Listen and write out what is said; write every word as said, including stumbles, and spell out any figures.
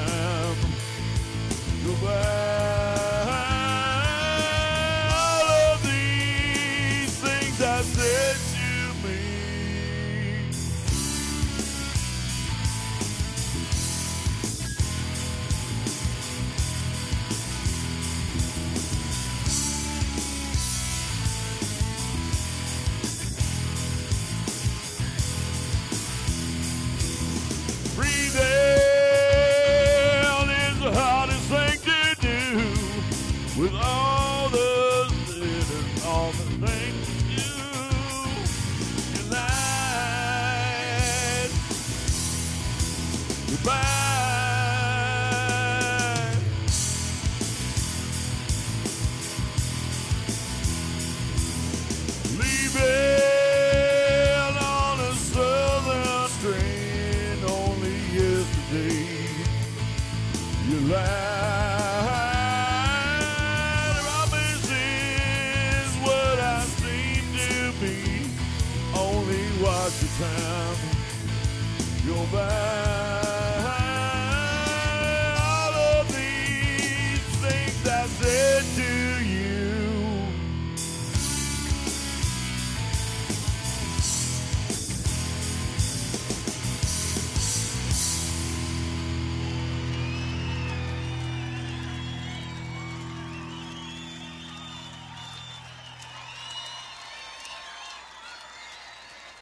time go by. All of these things I said to me, breathing is the hardest thing to do with all the sinners, all the things you do. Your life goodbye. Leaving on a southern train only yesterday. You lied. Promise is what I seem to be. Only watch the time go by.